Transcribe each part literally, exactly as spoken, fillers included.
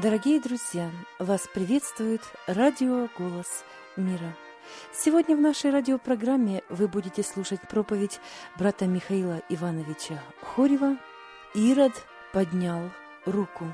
Дорогие друзья, вас приветствует радио «Голос мира». Сегодня в нашей радиопрограмме вы будете слушать проповедь брата Михаила Ивановича Хорева «Ирод поднял руку».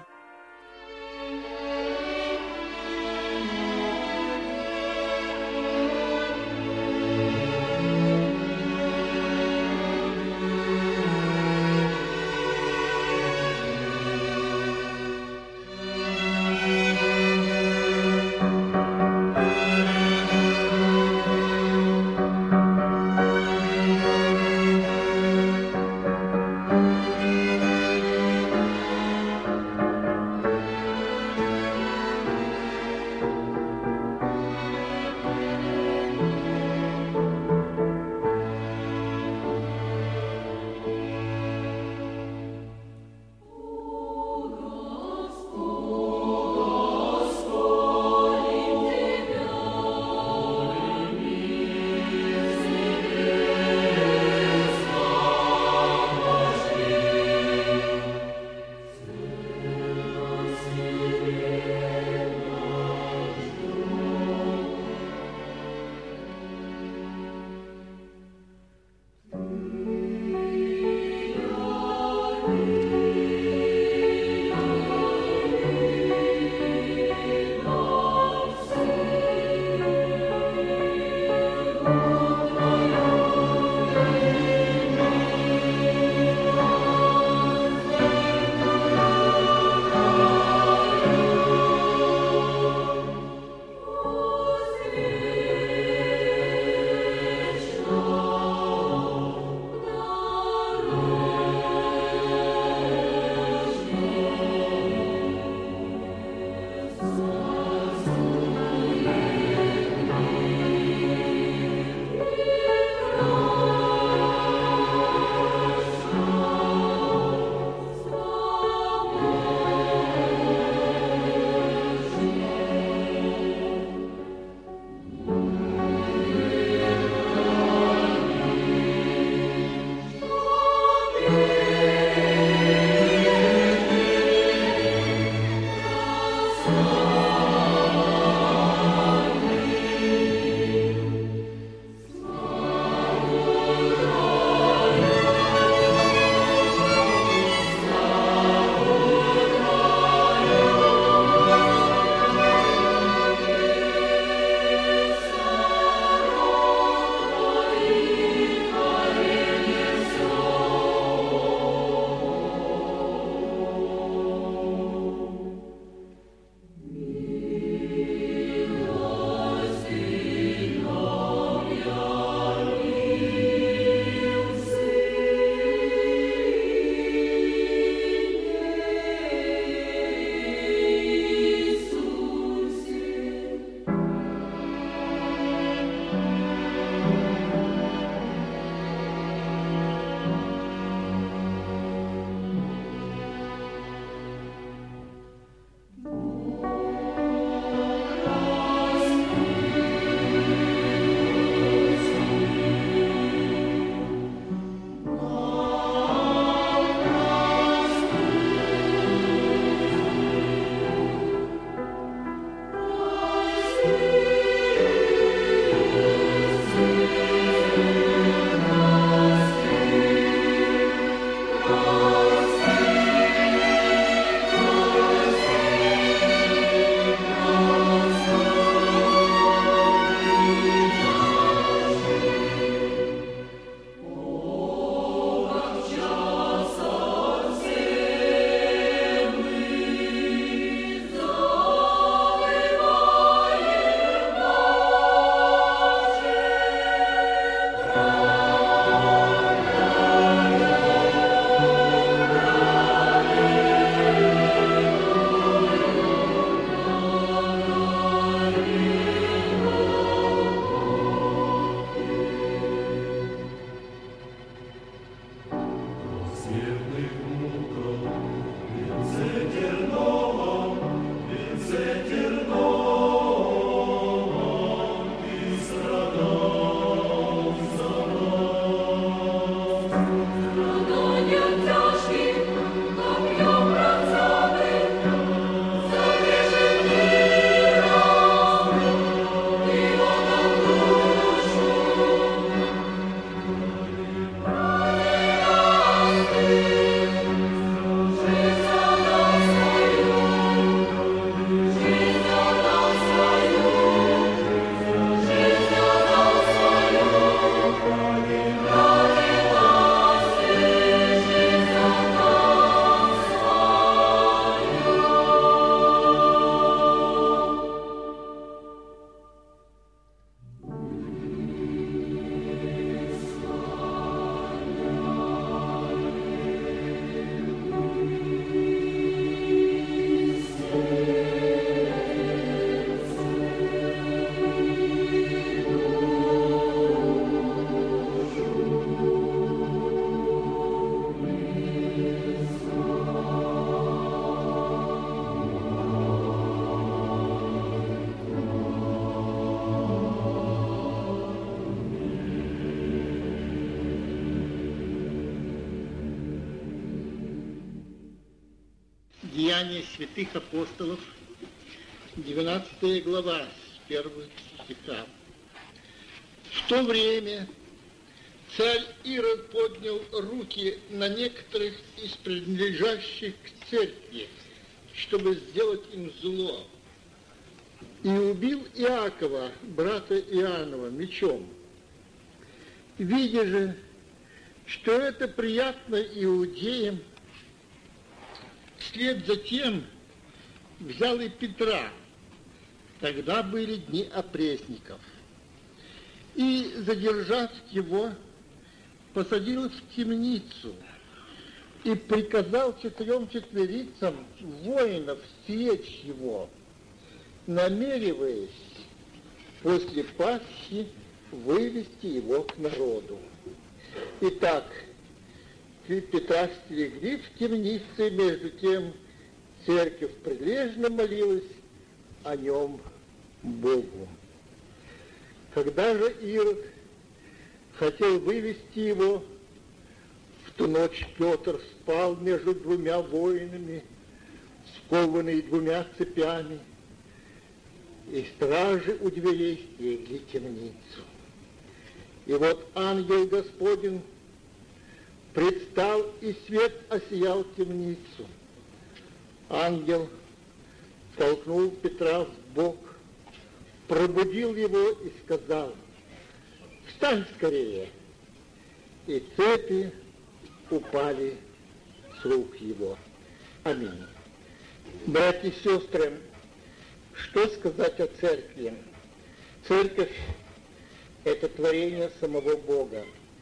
Деяния святых апостолов, двенадцатая глава, с первого стиха. В то время царь Ирод поднял руки на некоторых из принадлежащих к церкви, чтобы сделать им зло, и убил Иакова, брата Иоаннова, мечом. Видя же, что это приятно иудеям, вслед за тем взял и Петра, тогда были дни опресников, и, задержав его, посадил в темницу и приказал четырем четверицам воинов сечь его, намереваясь после Пасхи вывести его к народу. Итак, Петра стерегли в темнице, между тем церковь прилежно молилась о нем Богу. Когда же Ирод хотел вывести его, в ту ночь Петр спал между двумя воинами, скованный двумя цепями, и стражи у дверей стерегли темницу. И вот ангел Господень предстал, и свет осиял темницу. Ангел толкнул Петра в бок, пробудил его и сказал: «Встань скорее!» И цепи упали с рук его. Аминь. Братья и сестры, что сказать о церкви? Церковь – это творение самого Бога.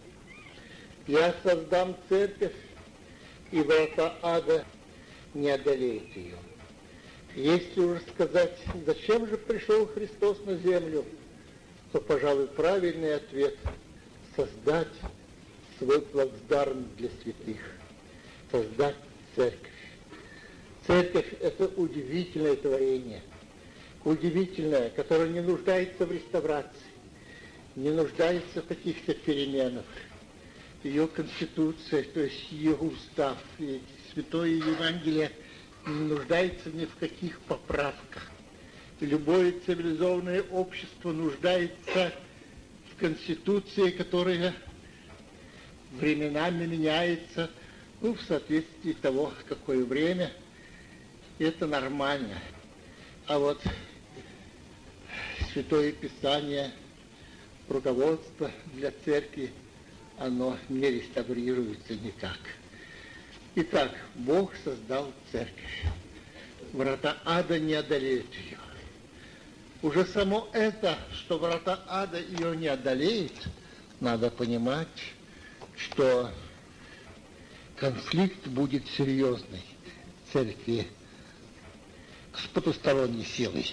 «Я создам церковь, и врата ада не одолеют ее». Если уже сказать, зачем же пришел Христос на землю, то, пожалуй, правильный ответ – создать свой плацдарм для святых, создать церковь. Церковь – это удивительное творение, удивительное, которое не нуждается в реставрации, не нуждается в каких-то переменах. Ее конституция, то есть ее устав, и Святое Евангелие не нуждается ни в каких поправках. Любое цивилизованное общество нуждается в конституции, которая временами меняется, ну, в соответствии того, какое время. И это нормально. А вот Святое Писание, руководство для церкви, оно не реставрируется никак. Итак, Бог создал церковь. Врата ада не одолеют ее. Уже само это, что врата ада ее не одолеют, надо понимать, что конфликт будет серьезный церкви с потусторонней силой.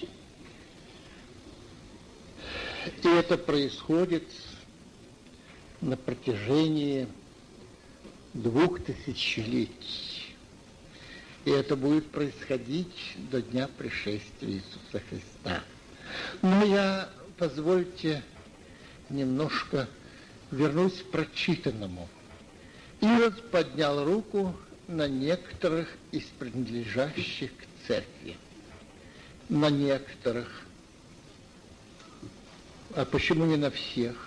И это происходит на протяжении двух тысячелетий. И это будет происходить до дня пришествия Иисуса Христа. Но я, позвольте, немножко вернусь к прочитанному. Ирод поднял руку на некоторых из принадлежащих к церкви. На некоторых. А почему не на всех?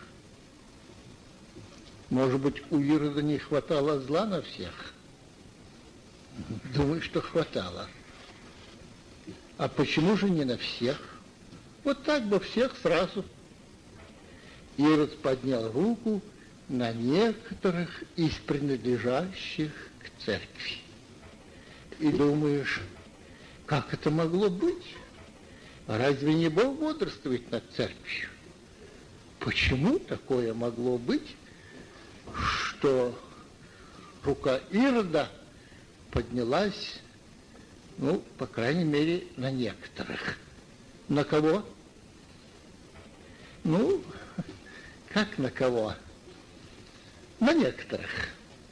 Может быть, у Ирода не хватало зла на всех? Думаю, что хватало. А почему же не на всех? Вот так бы всех сразу. Ирод поднял руку на некоторых из принадлежащих к церкви. И думаешь, как это могло быть? Разве не Бог бодрствует над церковью? Почему такое могло быть, что рука Ирода поднялась, ну, по крайней мере, на некоторых? На кого? Ну, как на кого? На некоторых.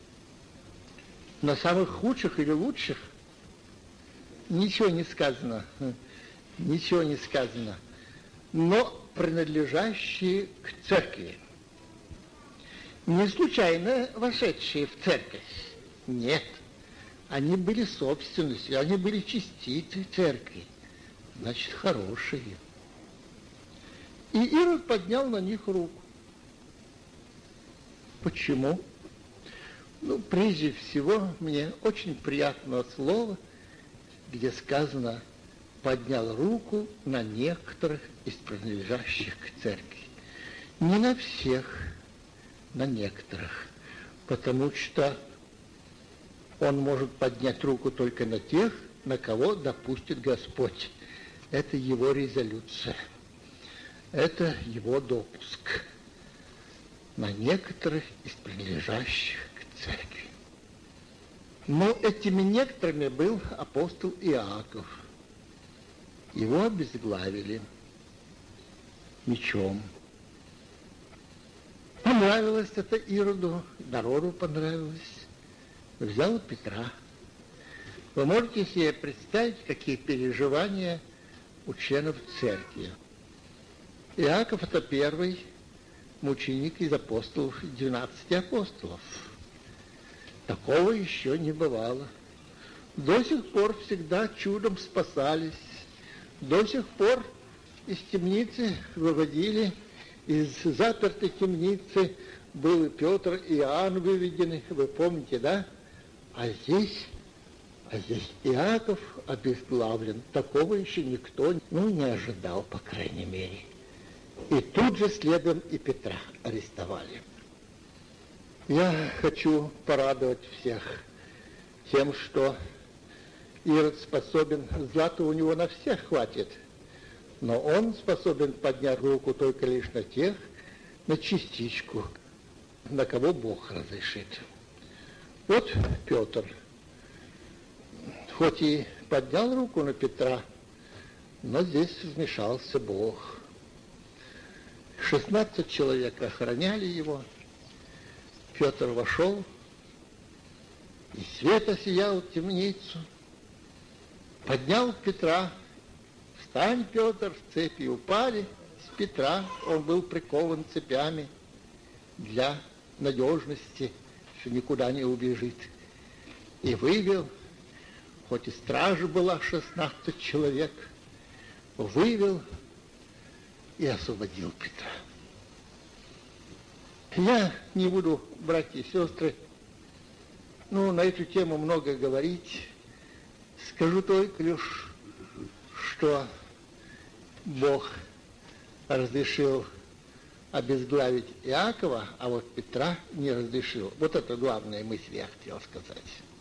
На самых худших или лучших? Ничего не сказано. Ничего не сказано. Но принадлежащие к церкви. Не случайно вошедшие в церковь. Нет. Они были собственностью, они были частицей церкви, значит, хорошие. И Ирод поднял на них руку. Почему? Ну, прежде всего, мне очень приятно слово, где сказано «поднял руку на некоторых из принадлежащих к церкви». Не на всех, на некоторых, потому что он может поднять руку только на тех, на кого допустит Господь. Это его резолюция, это его допуск на некоторых из принадлежащих к церкви. Но этими некоторыми был апостол Иаков. Его обезглавили мечом. Понравилось это Ироду, народу понравилось. Взял Петра. Вы можете себе представить, какие переживания у членов церкви. Иаков – это первый мученик из апостолов, двенадцати апостолов. Такого еще не бывало. До сих пор всегда чудом спасались. До сих пор из темницы выводили, из запертой темницы был и Петр, и Иоанн выведены, вы помните, да? А здесь, а здесь Иаков обезглавлен. Такого еще никто, ну, не ожидал, по крайней мере. И тут же следом и Петра арестовали. Я хочу порадовать всех тем, что Ирод способен, злата у него на всех хватит, но он способен поднять руку только лишь на тех, на частичку, на кого Бог разрешит. Вот Петр, хоть и поднял руку на Петра, но здесь вмешался Бог. шестнадцать человек охраняли его. Петр вошел, и свет осиял темницу. Поднял Петра. Встань, Петр, цепи упали с Петра. Он был прикован цепями для надежности, что никуда не убежит. И вывел, хоть и стража была шестнадцать человек, вывел и освободил Петра. Я не буду, братья и сестры, ну, на эту тему много говорить. Скажу только лишь, что Бог разрешил обезглавить Иакова, а вот Петра не разрешил. Вот это главная мысль я хотел сказать.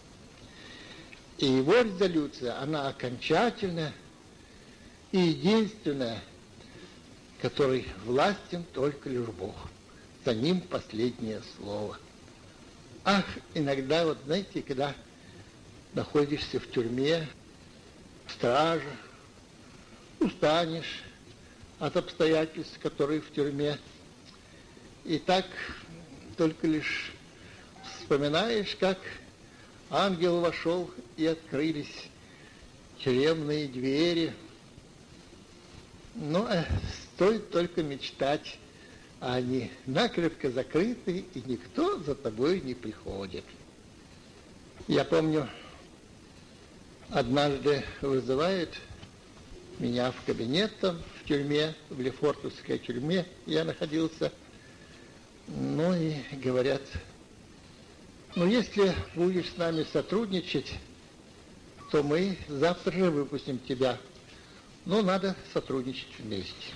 И его резолюция, она окончательная и единственная, которой властен только лишь Бог. За ним последнее слово. Ах, иногда, вот знаете, когда находишься в тюрьме, в страже, устанешь от обстоятельств, которые в тюрьме, и так только лишь вспоминаешь, как ангел вошел и открылись тюремные двери. Но э, стоит только мечтать, а они накрепко закрыты, и никто за тобой не приходит. Я помню, однажды вызывает меня в кабинет там, в тюрьме, в Лефортовской тюрьме я находился. Ну и говорят, ну если будешь с нами сотрудничать, то мы завтра же выпустим тебя. Но надо сотрудничать вместе.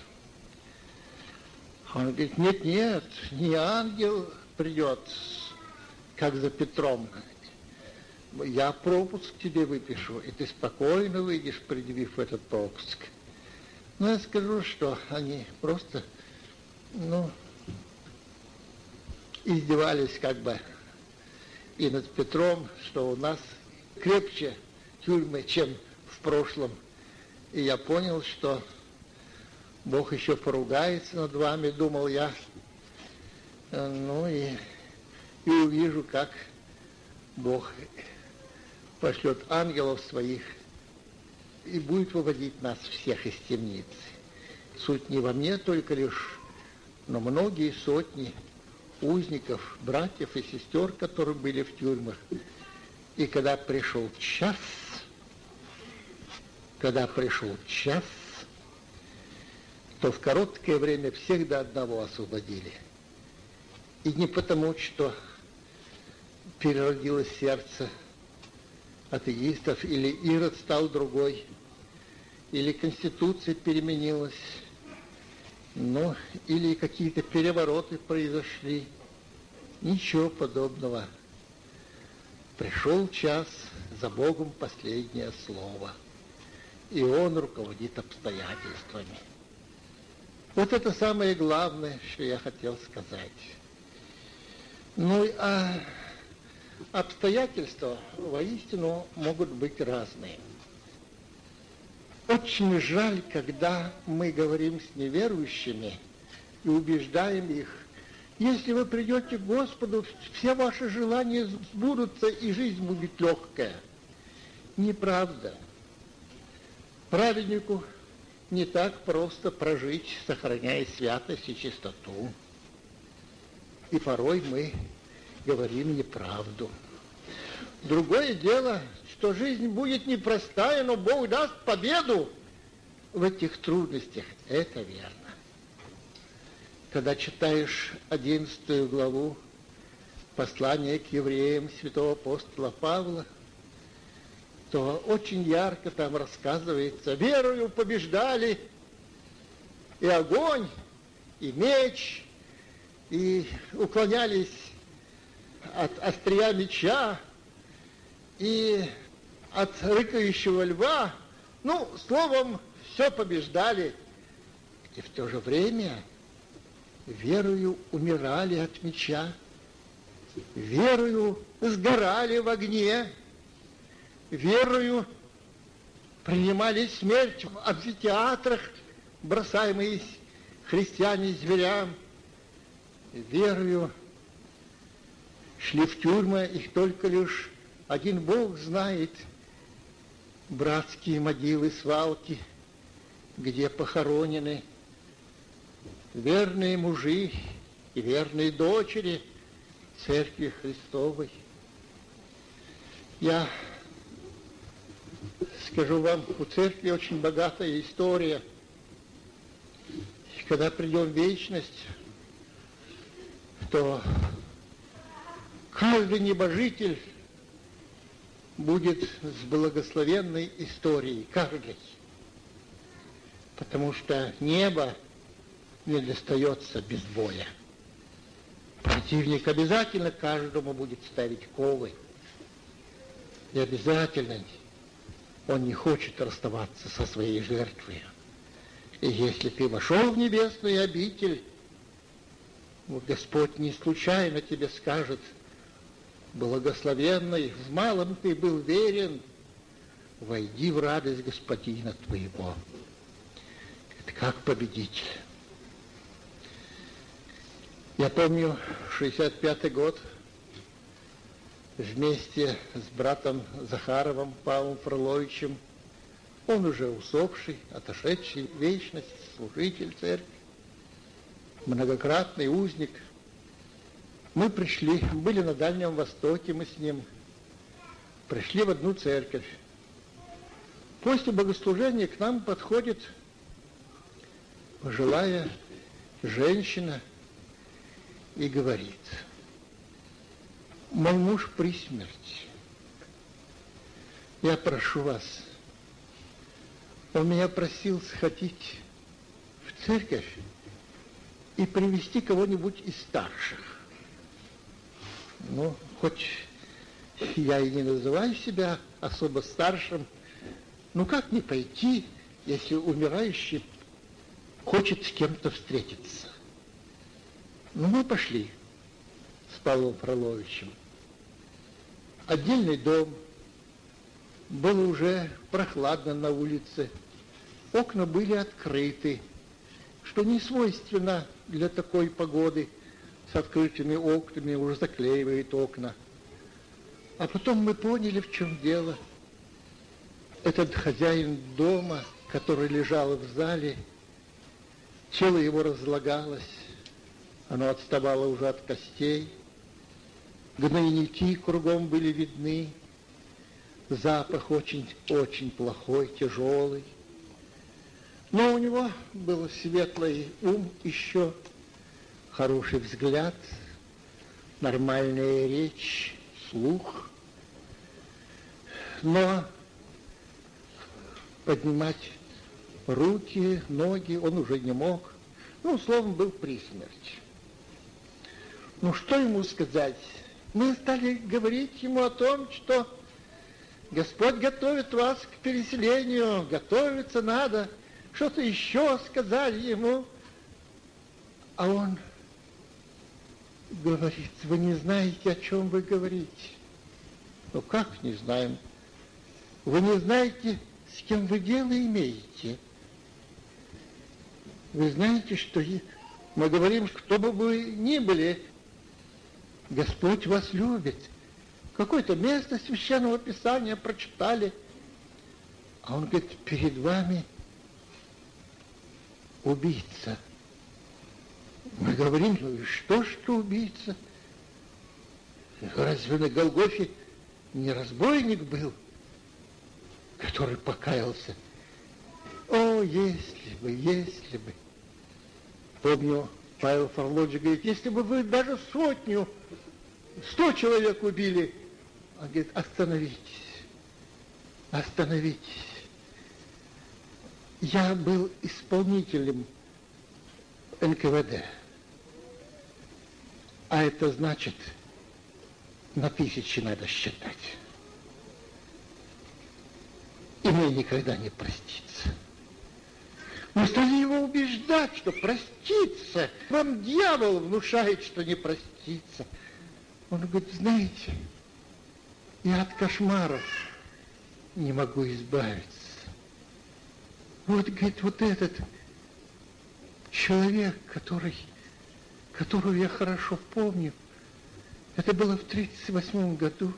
Он говорит, нет, нет, не ангел придет, как за Петром. Я пропуск тебе выпишу, и ты спокойно выйдешь, предъявив этот пропуск. Но я скажу, что они просто, ну, издевались как бы и над Петром, что у нас крепче тюрьмы, чем в прошлом. И я понял, что Бог еще поругается над вами, думал я. Ну и, и увижу, как Бог пошлет ангелов своих и будет выводить нас всех из темницы. Суть не во мне только лишь, но многие сотни узников, братьев и сестер, которые были в тюрьмах, И когда пришел час, когда пришел час, то в короткое время всех до одного освободили. И не потому, что переродилось сердце атеистов, или Ирод стал другой, или Конституция переменилась, ну, или какие-то перевороты произошли. Ничего подобного. Пришел час, за Богом последнее слово, и Он руководит обстоятельствами. Вот это самое главное, что я хотел сказать. Ну, а обстоятельства воистину могут быть разные. Очень жаль, когда мы говорим с неверующими и убеждаем их: если вы придете к Господу, все ваши желания сбудутся, и жизнь будет легкая. Неправда. Праведнику не так просто прожить, сохраняя святость и чистоту. И порой мы говорим неправду. Другое дело, что жизнь будет непростая, но Бог даст победу в этих трудностях. Это верно. Когда читаешь одиннадцатую главу послания к евреям святого апостола Павла, то очень ярко там рассказывается: верою побеждали и огонь, и меч, и уклонялись от острия меча, и от рыкающего льва. Ну, словом, все побеждали. И в то же время верою умирали от меча, верою сгорали в огне, верою принимали смерть в амфитеатрах, бросаемые христиане зверям, верою шли в тюрьмы, их только лишь один Бог знает, братские могилы, свалки, где похоронены верные мужи и верные дочери Церкви Христовой. Я скажу вам, у Церкви очень богатая история. И когда придем в вечность, то каждый небожитель будет с благословенной историей, каждый. Потому что небо не достается без боя. Противник обязательно каждому будет ставить ковы. И обязательно он не хочет расставаться со своей жертвой. И если ты вошел в небесную обитель, Господь не случайно тебе скажет: благословенный, в малом ты был верен, войди в радость Господина твоего. Это как победитель. Я помню шестьдесят пятый год, вместе с братом Захаровым Павлом Фроловичем, он уже усопший, отошедший в вечность, служитель церкви, многократный узник. Мы пришли, были на Дальнем Востоке, мы с ним пришли в одну церковь. После богослужения к нам подходит пожилая женщина и говорит: мой муж при смерти. Я прошу вас, он меня просил сходить в церковь и привести кого-нибудь из старших. Ну, хоть я и не называю себя особо старшим, ну как не пойти, если умирающий хочет с кем-то встретиться? Ну, мы пошли с Павлом Фроловичем. Отдельный дом, было уже прохладно на улице, окна были открыты, что не свойственно для такой погоды. С открытыми окнами уже заклеивает окна. А потом мы поняли, в чем дело. Этот хозяин дома, который лежал в зале, тело его разлагалось, оно отставало уже от костей, гнойники кругом были видны, запах очень-очень плохой, тяжелый. Но у него был светлый ум еще, хороший взгляд, нормальная речь, слух. Но поднимать руки, ноги он уже не мог. Ну, словом, был при смерти. Ну, что ему сказать? Мы стали говорить ему о том, что Господь готовит вас к переселению, готовиться надо. Что-то еще сказали ему. А он говорит: вы не знаете, о чем вы говорите. Ну, как не знаем? Вы не знаете, с кем вы дело имеете. Вы знаете, что мы говорим, кто бы вы ни были, Господь вас любит. Какое-то место Священного Писания прочитали, а он говорит: перед вами убийца. Мы говорим: ну и что, что убийца? Разве на Голгофе не разбойник был, который покаялся? О, если бы, если бы. Помню, Павел Фарлоджи говорит: если бы вы даже сотню, сто человек убили, он говорит: остановитесь, остановитесь. Я был исполнителем эн ка вэ дэ, а это значит, на тысячи надо считать. И мне никогда не проститься. Мы стали его убеждать, что проститься. Вам дьявол внушает, что не проститься. Он говорит: знаете, я от кошмаров не могу избавиться. Вот, говорит, вот этот человек, который, которого я хорошо помню, это было в тридцать восьмом году.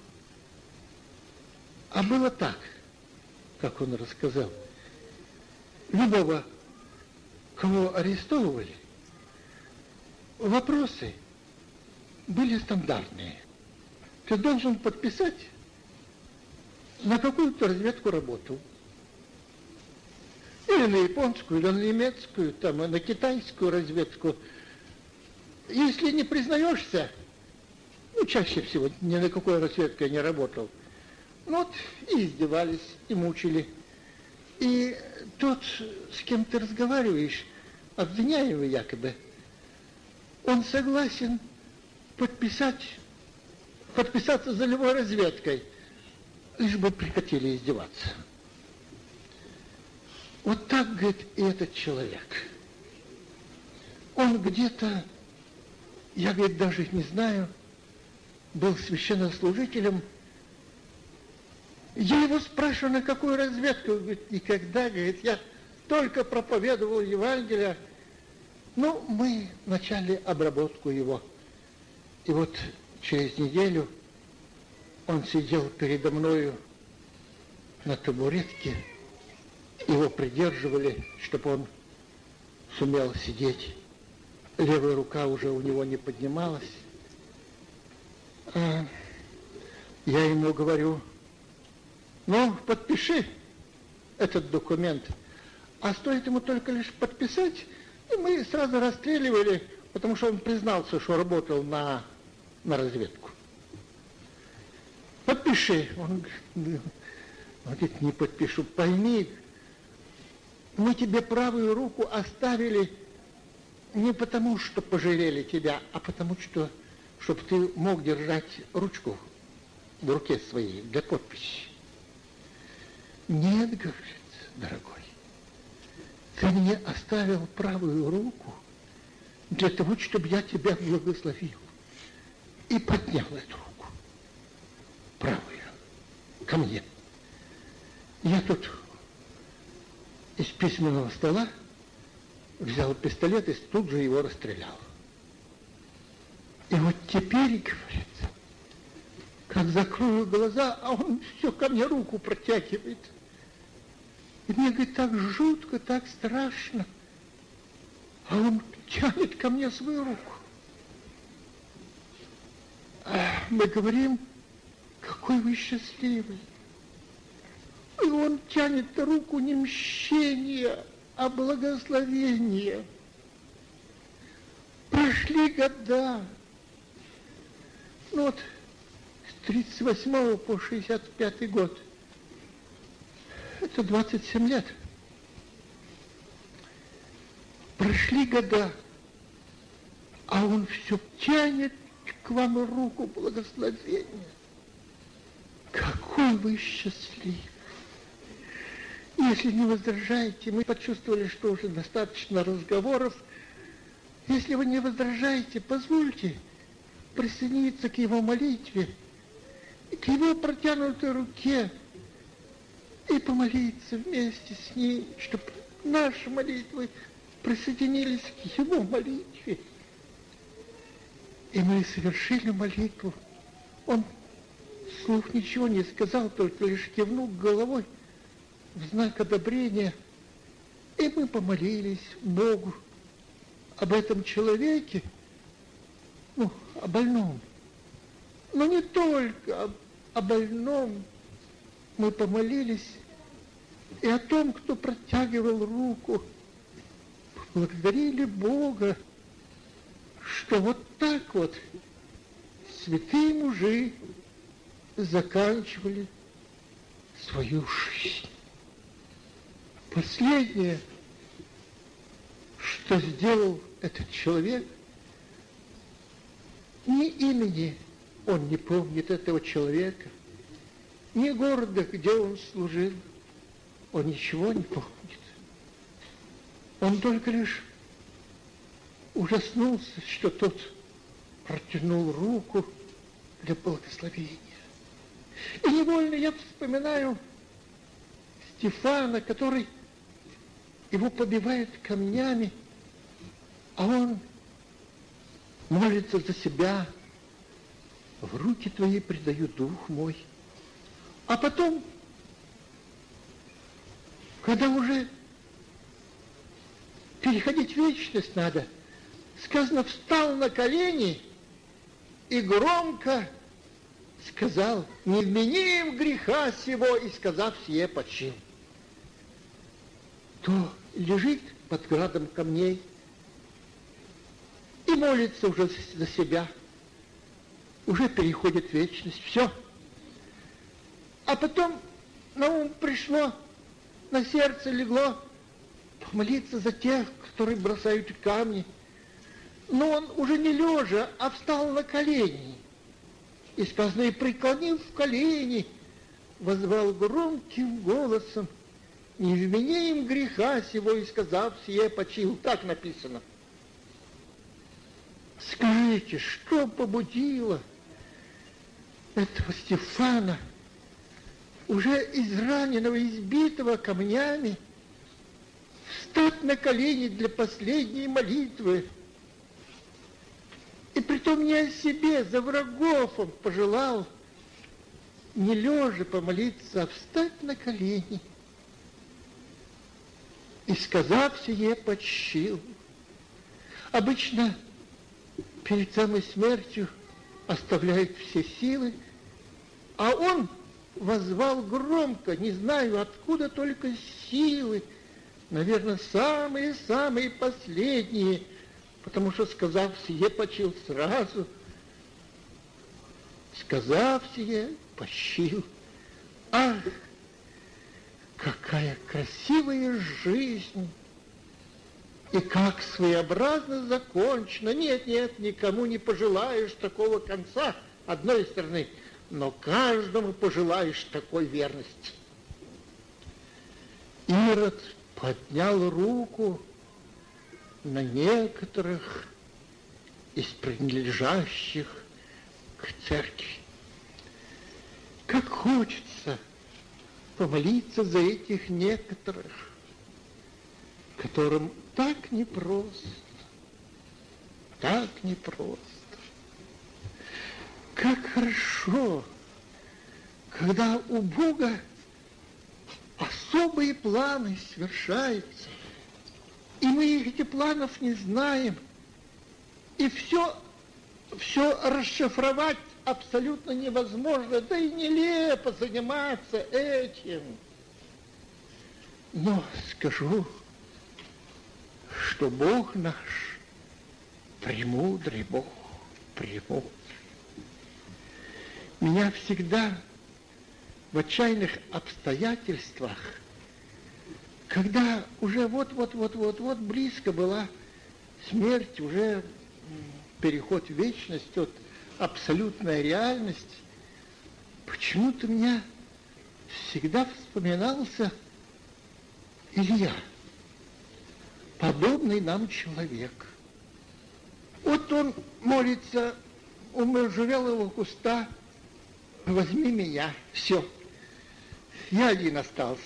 А было так, как он рассказал. Любого, кого арестовывали, вопросы были стандартные. Ты должен подписать, на какую-то разведку работал. Или на японскую, или на немецкую, там, на китайскую разведку. Если не признаешься, ну, чаще всего ни на какой разведке я не работал, ну, вот и издевались, и мучили. И тот, с кем ты разговариваешь, обвиняемый якобы, он согласен подписать, подписаться за любой разведкой, лишь бы прекратили издеваться. Вот так, говорит, и этот человек. Он где-то, я, говорит, даже не знаю, был священнослужителем. Я его спрашиваю, на какую разведку? Он говорит: никогда, говорит, я только проповедовал Евангелие. Ну, мы начали обработку его. И вот через неделю он сидел передо мною на табуретке. Его придерживали, чтобы он сумел сидеть. Левая рука уже у него не поднималась. А я ему говорю: ну, подпиши этот документ. А стоит ему только лишь подписать, и мы сразу расстреливали, потому что он признался, что работал на, на разведку. Подпиши. Он говорит: не подпишу. Пойми, мы тебе правую руку оставили не потому, что пожалели тебя, а потому, что, чтобы ты мог держать ручку в руке своей для подписи. Нет, говорит, дорогой, ты мне оставил правую руку для того, чтобы я тебя благословил. И поднял эту руку, правую, ко мне. Я тут из письменного стола взял пистолет и тут же его расстрелял. И вот теперь, говорит, как закрою глаза, а он все ко мне руку протягивает. И мне, говорит, так жутко, так страшно. А он тянет ко мне свою руку. А мы говорим: какой вы счастливый. И он тянет руку не мщения, а благословения. Прошли года. Ну вот, с тридцать восьмого по шестьдесят пятый год. Это двадцать семь лет. Прошли года, а он все тянет к вам руку благословения. Какой вы счастлив! Если не возражаете, мы почувствовали, что уже достаточно разговоров. Если вы не возражаете, позвольте присоединиться к его молитве, к его протянутой руке и помолиться вместе с ним, чтобы наши молитвы присоединились к его молитве. И мы совершили молитву. Он вслух ничего не сказал, только лишь кивнул головой в знак одобрения. И мы помолились Богу об этом человеке, ну, о больном. Но не только об, о больном мы помолились и о том, кто протягивал руку. Благодарили Бога, что вот так вот святые мужи заканчивали свою жизнь. Последнее, что сделал этот человек, ни имени он не помнит этого человека, ни города, где он служил, он ничего не помнит. Он только лишь ужаснулся, что тот протянул руку для благословения. И невольно я вспоминаю Стефана, который его побивает камнями, а он молится за себя. В руки твои предаю дух мой. А потом, когда уже переходить в вечность надо, сказано, встал на колени и громко сказал: не вменим греха сего, и сказав сие, почил. То лежит под градом камней и молится уже за себя, уже переходит в вечность, все. А потом на ум пришло, на сердце легло помолиться за тех, которые бросают камни. Но он уже не лежа, а встал на колени. И сказано, и преклонив колени, воззвал громким голосом: не вмени им греха сего, и сказав сие, почил. Так написано. Скажите, что побудило этого Стефана, уже израненного, избитого камнями, встать на колени для последней молитвы? И притом не о себе, за врагов он пожелал не лежа помолиться, а встать на колени. И, сказав сие, почил. Обычно перед самой смертью оставляет все силы, а он воззвал громко, не знаю откуда только силы, наверное, самые-самые последние, потому что, сказав сие, почил сразу. Сказав сие, почил. Ах, какая красивая жизнь! И как своеобразно закончено. Нет, нет, никому не пожелаешь такого конца, одной стороны, но каждому пожелаешь такой верности. Ирод поднял руку на некоторых из принадлежащих к церкви. Как хочется помолиться за этих некоторых, которым так непросто, так непросто. Как хорошо, когда у Бога особые планы свершаются, и мы этих планов не знаем, и все, все расшифровать абсолютно невозможно, да и нелепо заниматься этим. Но скажу, что Бог наш, премудрый Бог, премудрый. Меня всегда в отчаянных обстоятельствах, когда уже вот-вот-вот-вот-вот близко была смерть, уже переход в вечность, вот абсолютная реальность, почему-то меня всегда вспоминался Илья, подобный нам человек. Вот он молится у можжевелового куста: возьми меня, все, я один остался.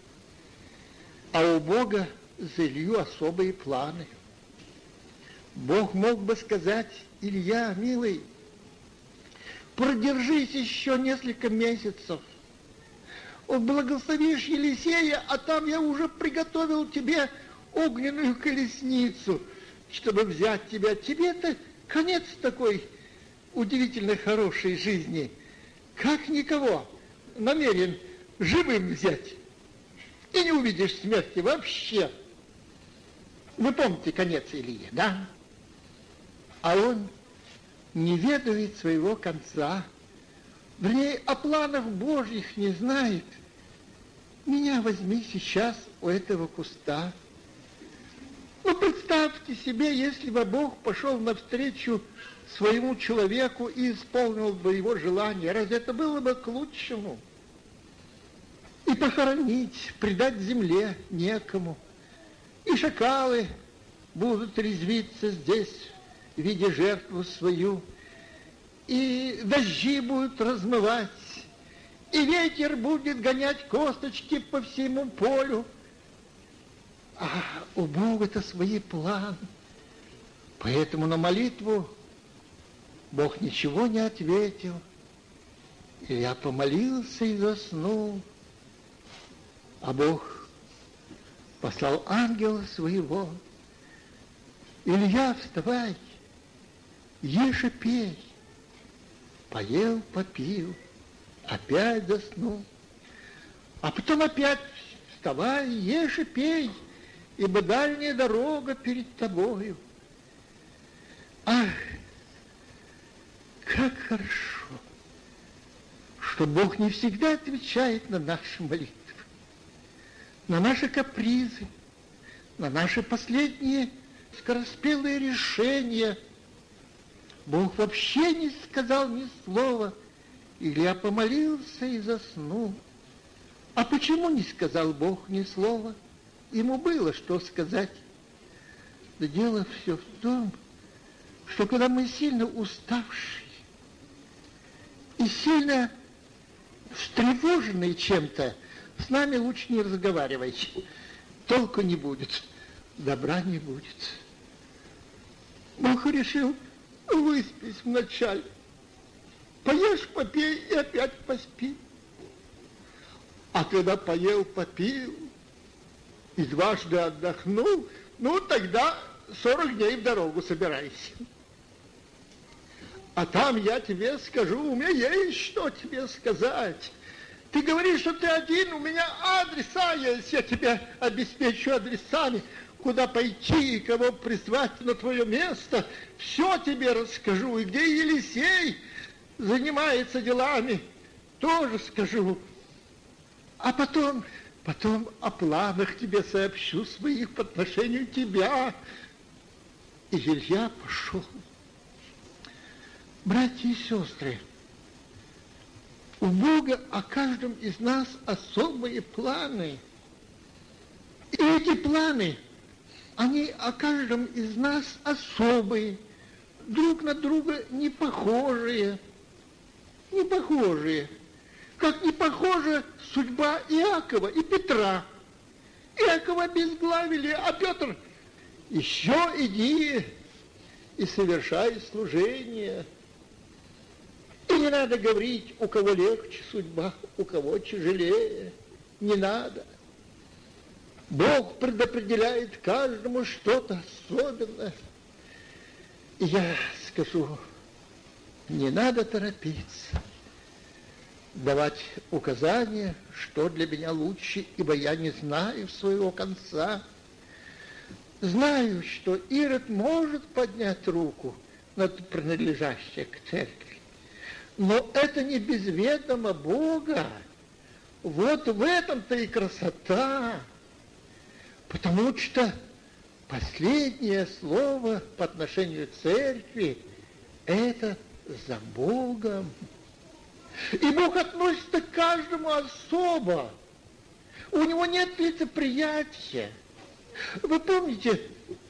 А у Бога за Илью особые планы. Бог мог бы сказать: Илья, милый, продержись еще несколько месяцев. Благословишь Елисея, а там я уже приготовил тебе огненную колесницу, чтобы взять тебя. Тебе-то конец такой удивительно хорошей жизни, как никого намерен живым взять. И не увидишь смерти вообще. Вы помните конец Илии, да? А он не ведает своего конца, вернее, о планах Божьих не знает. Меня возьми сейчас у этого куста. Ну, представьте себе, если бы Бог пошел навстречу своему человеку и исполнил бы его желание, разве это было бы к лучшему? И похоронить, предать земле некому. И шакалы будут резвиться здесь, видя жертву свою. И дожди будут размывать, и ветер будет гонять косточки по всему полю. А у Бога-то свои планы. Поэтому на молитву Бог ничего не ответил. И я помолился и заснул. А Бог послал ангела своего: Илья, вставай, ешь и пей. Поел, попил, опять заснул. А потом опять: вставай, ешь и пей, ибо дальняя дорога перед тобою. Ах, как хорошо, что Бог не всегда отвечает на наши молитвы, на наши капризы, на наши последние скороспелые решения. Бог вообще не сказал ни слова. Илья помолился и заснул. А почему не сказал Бог ни слова? Ему было что сказать. Да дело все в том, что когда мы сильно уставшие и сильно встревоженные чем-то, с нами лучше не разговаривайте. Толку не будет, добра не будет. Бог решил: выспись вначале, поешь, попей и опять поспи. А когда поел, попил и дважды отдохнул, ну тогда сорок дней в дорогу собирайся. А там я тебе скажу, у меня есть что тебе сказать. Ты говоришь, что ты один, у меня адреса есть, я тебя обеспечу адресами, куда пойти и кого призвать на твое место. Все тебе расскажу, и где Елисей занимается делами, тоже скажу. А потом, потом о планах тебе сообщу своих по отношению к тебя. И Илья пошел. Братья и сестры, у Бога о каждом из нас особые планы. И эти планы, они о каждом из нас особые, друг на друга не похожие. Не похожие. Как не похожа судьба Иакова и Петра. Иакова обезглавили, а Петр: еще иди и совершай служение. И не надо говорить, у кого легче судьба, у кого тяжелее. Не надо. Бог предопределяет каждому что-то особенное. И я скажу, не надо торопиться. давать указания, что для меня лучше, ибо я не знаю своего конца. Знаю, что Ирод может поднять руку над принадлежащей к церкви, но это не без ведома Бога. Вот в этом-то и красота, потому что последнее слово по отношению к церкви – это за Богом. И Бог относится к каждому особо. У него нет лицеприятия. Вы помните,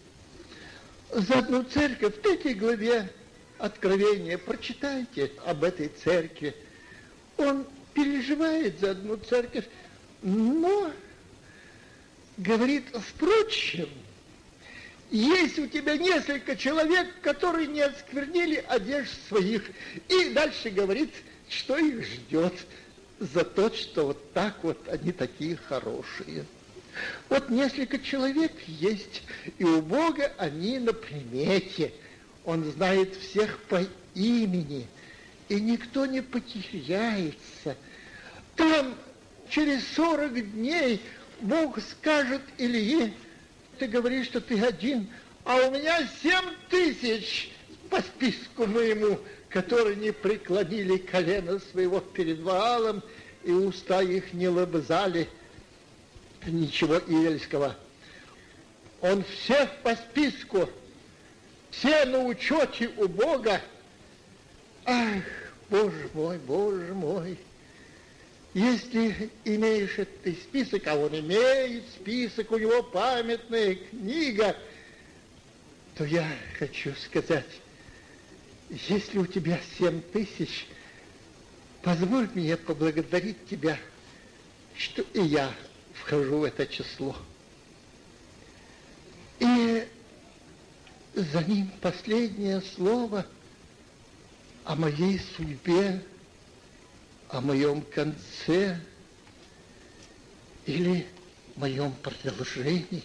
за одну церковь в третьей главе Откровения, прочитайте об этой церкви. Он переживает за одну церковь, но говорит, впрочем, есть у тебя несколько человек, которые не осквернили одежд своих. И дальше говорит, что их ждет за то, что вот так вот они такие хорошие. Вот несколько человек есть, и у Бога они на примете. Он знает всех по имени, и никто не потеряется. Там через сорок дней Бог скажет Илье, ты говоришь, что ты один, а у меня семь тысяч по списку моему, которые не преклонили колено своего перед Ваалом, и уста их не лобзали ничего иельского. Он всех по списку, все на учете у Бога. Ах, Боже мой, Боже мой, если имеешь этот список, а он имеет список, у него памятная книга, то я хочу сказать, если у тебя семь тысяч, позволь мне поблагодарить тебя, что и я вхожу в это число. И за ним последнее слово о моей судьбе, о моем конце или моем продолжении.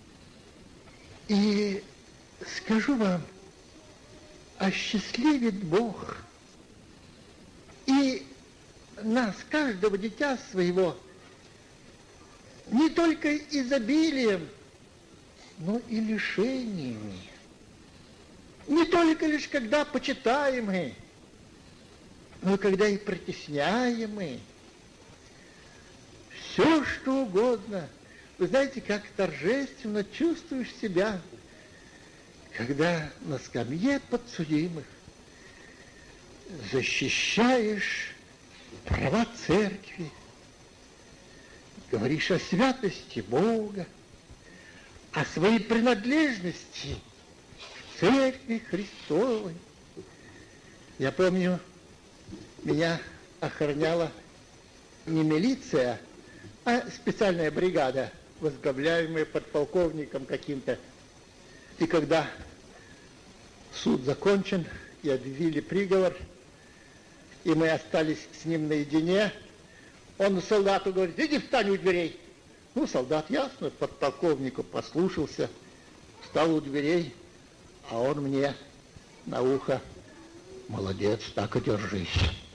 И скажу вам, осчастливит Бог и нас, каждого дитя своего, не только изобилием, но и лишениями. Не только лишь когда почитаемые, но когда и притесняемые. Все, что угодно. Вы знаете, как торжественно чувствуешь себя, когда на скамье подсудимых защищаешь права церкви, говоришь о святости Бога, о своей принадлежности к церкви Христовой. Я помню, меня охраняла не милиция, а специальная бригада, возглавляемая подполковником каким-то. И когда суд закончен, и объявили приговор, и мы остались с ним наедине, он солдату говорит, иди встань у дверей. Ну, солдат, ясно, подполковнику послушался, встал у дверей, а он мне на ухо, молодец, так и держись.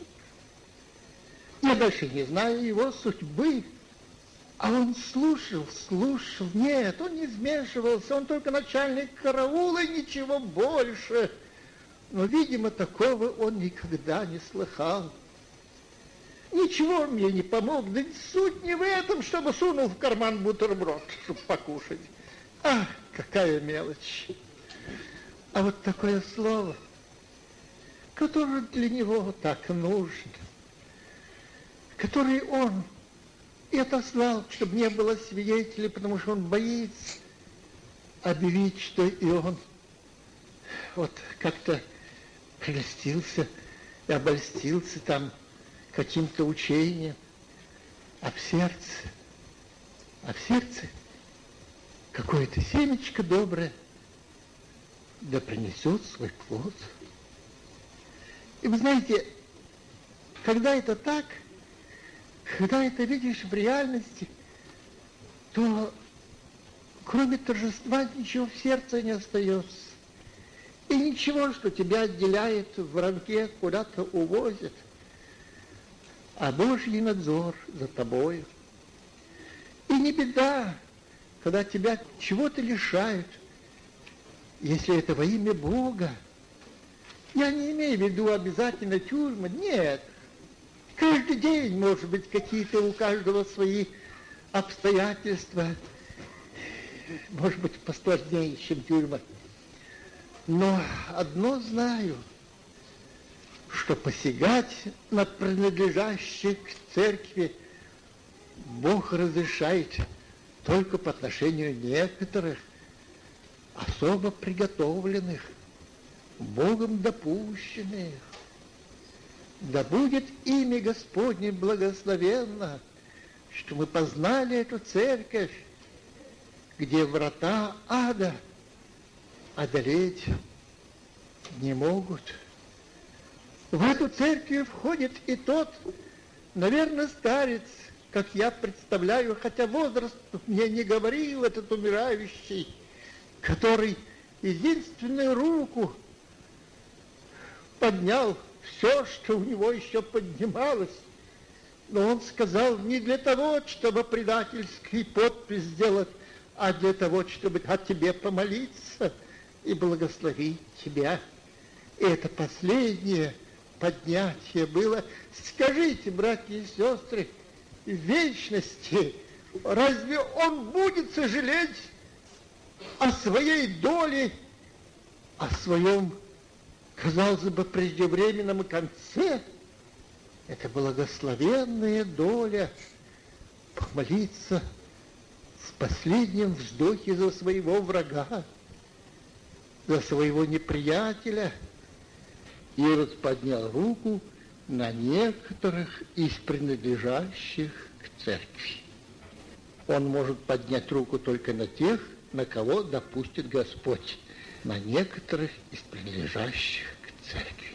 Я дальше не знаю его судьбы. А он слушал, слушал. Нет, он не вмешивался, он только начальник караула и ничего больше. Но, видимо, такого он никогда не слыхал. Ничего он мне не помог, да суть не в этом, чтобы сунул в карман бутерброд, чтобы покушать. Ах, какая мелочь. А вот такое слово, которое для него так нужно, которое он и отослал, чтобы не было свидетелей, потому что он боится объявить, что и он вот как-то прельстился и обольстился там каким-то учением, а в сердце, а в сердце какое-то семечко доброе, да принесет свой плод. И вы знаете, когда это так, когда это видишь в реальности, то кроме торжества ничего в сердце не остается. И ничего, что тебя отделяет в рамке, куда-то увозят. а Божий надзор за тобою. И не беда, когда тебя чего-то лишают, если это во имя Бога. Я не имею в виду обязательно тюрьмы, нет. Каждый день, может быть, какие-то у каждого свои обстоятельства, может быть, посложнее, чем тюрьма. Но одно знаю, что посягать на принадлежащих к церкви Бог разрешает только по отношению некоторых, особо приготовленных, Богом допущенных. Да будет имя Господне благословенно, что мы познали эту церковь, где врата ада одолеть не могут. В эту церковь входит и тот, наверное, старец, как я представляю, хотя возраст мне не говорил этот умирающий, который единственную руку поднял все, что у него еще поднималось. Но он сказал не для того, чтобы предательский подпись сделать, а для того, чтобы о тебе помолиться и благословить тебя. И это последнее поднятие было. Скажите, братья и сестры, в вечности разве он будет сожалеть о своей доле, о своем, казалось бы, преждевременном конце? Это благословенная доля помолиться в последнем вздохе за своего врага, за своего неприятеля. Ирод поднял руку на некоторых из принадлежащих к церкви. Он может поднять руку только на тех, на кого допустит Господь, на некоторых из принадлежащих к церкви.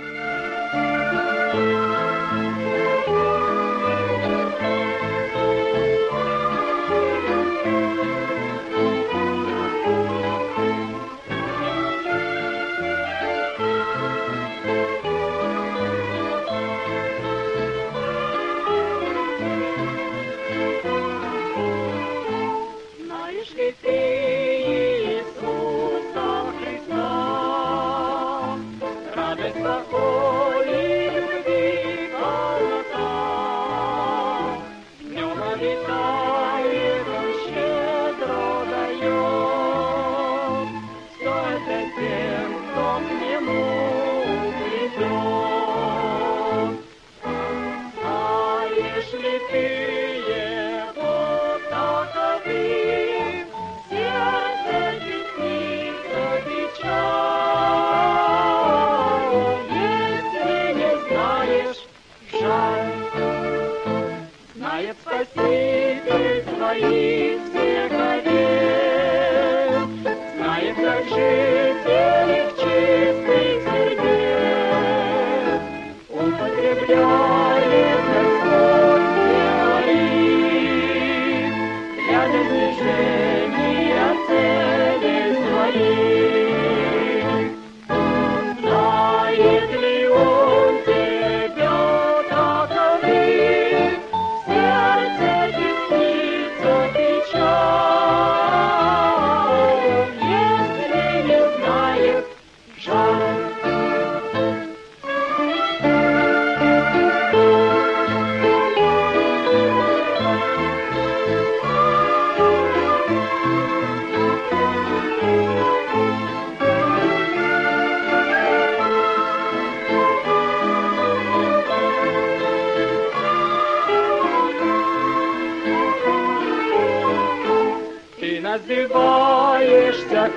Называешься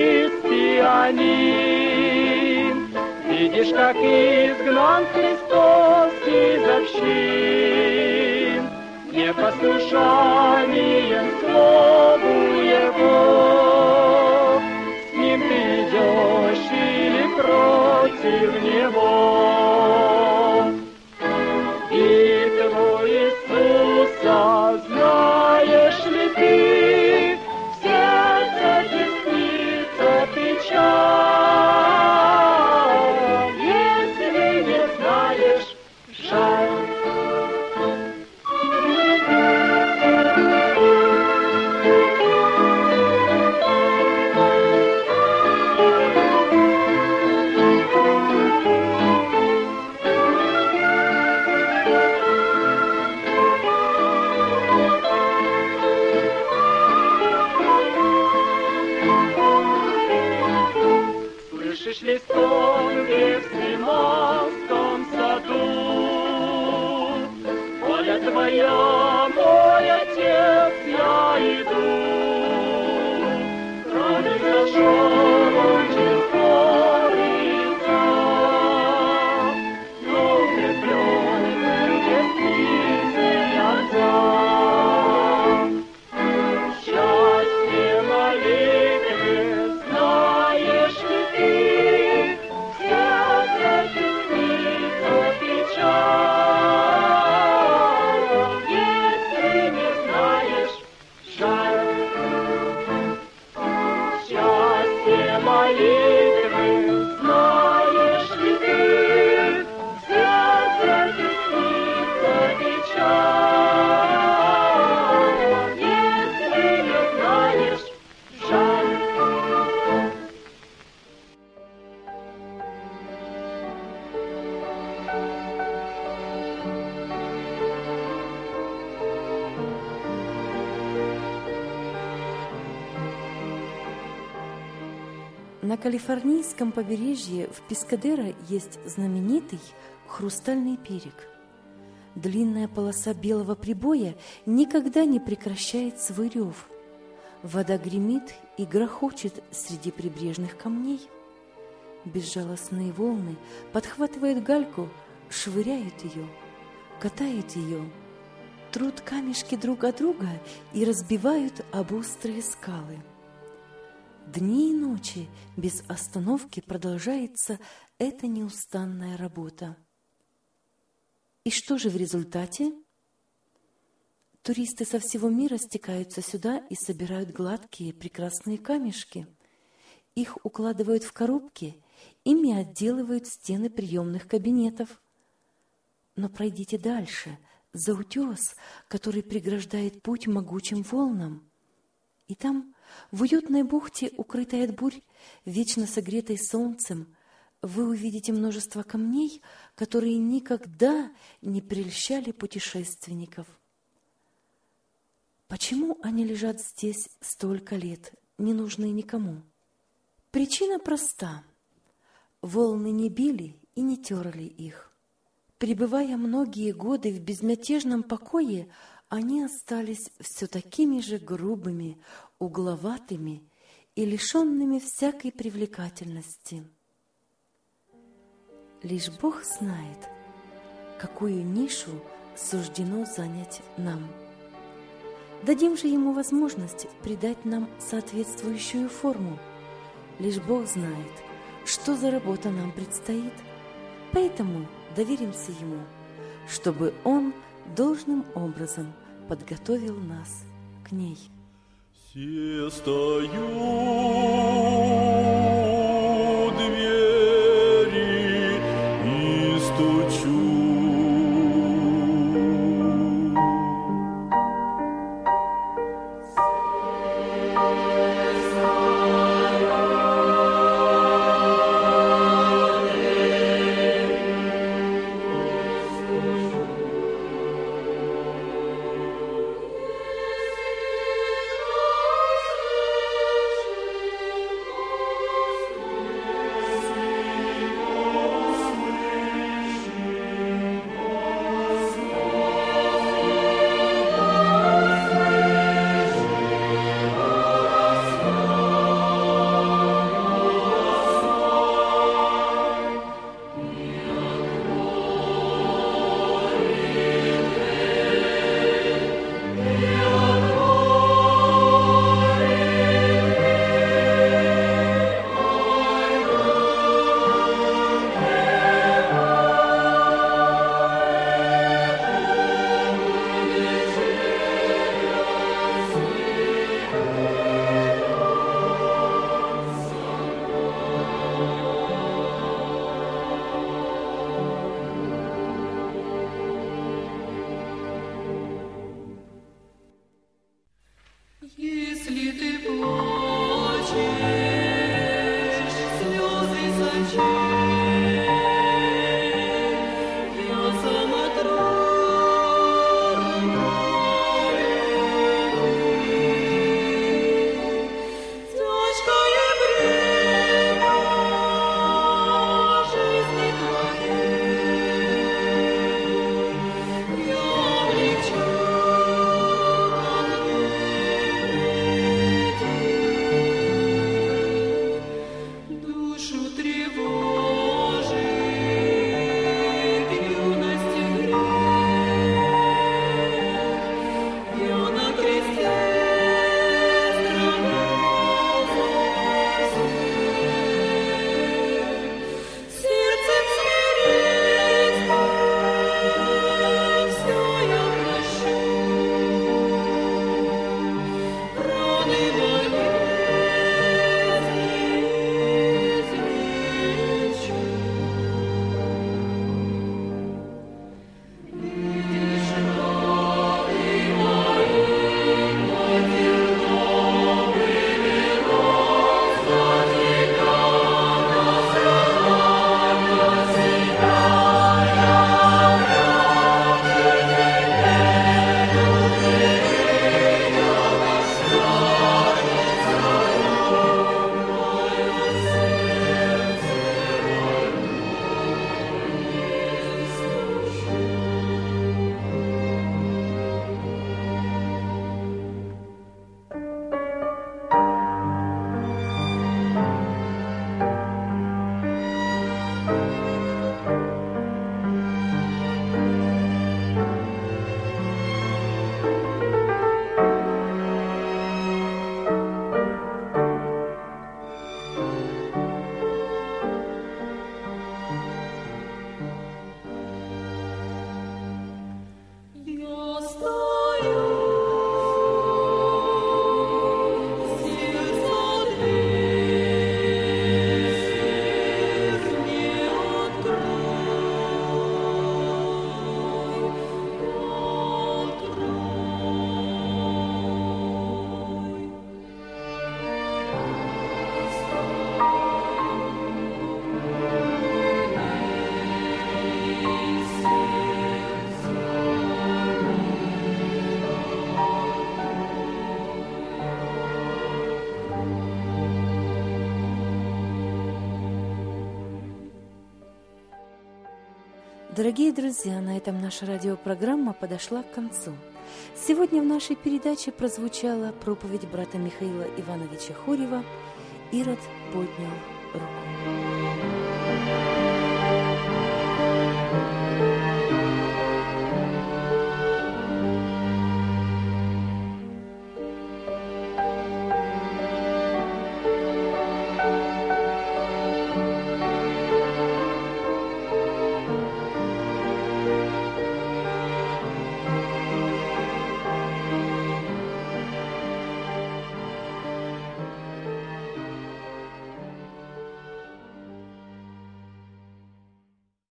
христианин, видишь, как изгнан Христос из общин, непослушанием слову Его. С ним ты идешь или против Него? Битву Иисуса знаешь ли ты? Если не знаешь, жаль. На калифорнийском побережье в Пискадеро есть знаменитый хрустальный берег. Длинная полоса белого прибоя никогда не прекращает свой рев. Вода гремит и грохочет среди прибрежных камней. Безжалостные волны подхватывают гальку, швыряют ее, катают ее, трут камешки друг от друга и разбивают об острые скалы. Дни и ночи без остановки продолжается эта неустанная работа. И что же в результате? Туристы со всего мира стекаются сюда и собирают гладкие, прекрасные камешки. Их укладывают в коробки, ими отделывают стены приемных кабинетов. Но пройдите дальше, за утес, который преграждает путь могучим волнам. И там, в уютной бухте, укрытой от бурь, вечно согретой солнцем, вы увидите множество камней, которые никогда не прельщали путешественников. Почему они лежат здесь столько лет, не нужные никому? Причина проста. Волны не били и не терли их. Пребывая многие годы в безмятежном покое, они остались все такими же грубыми, угловатыми и лишенными всякой привлекательности. Лишь Бог знает, какую нишу суждено занять нам. Дадим же Ему возможность придать нам соответствующую форму. Лишь Бог знает, что за работа нам предстоит, поэтому доверимся Ему, чтобы Он должным образом подготовил нас к ней. Все стою у двери и стучу. Oh Дорогие друзья, на этом наша радиопрограмма подошла к концу. Сегодня в нашей передаче прозвучала проповедь брата Михаила Ивановича Хорьева «Ирод поднял руку».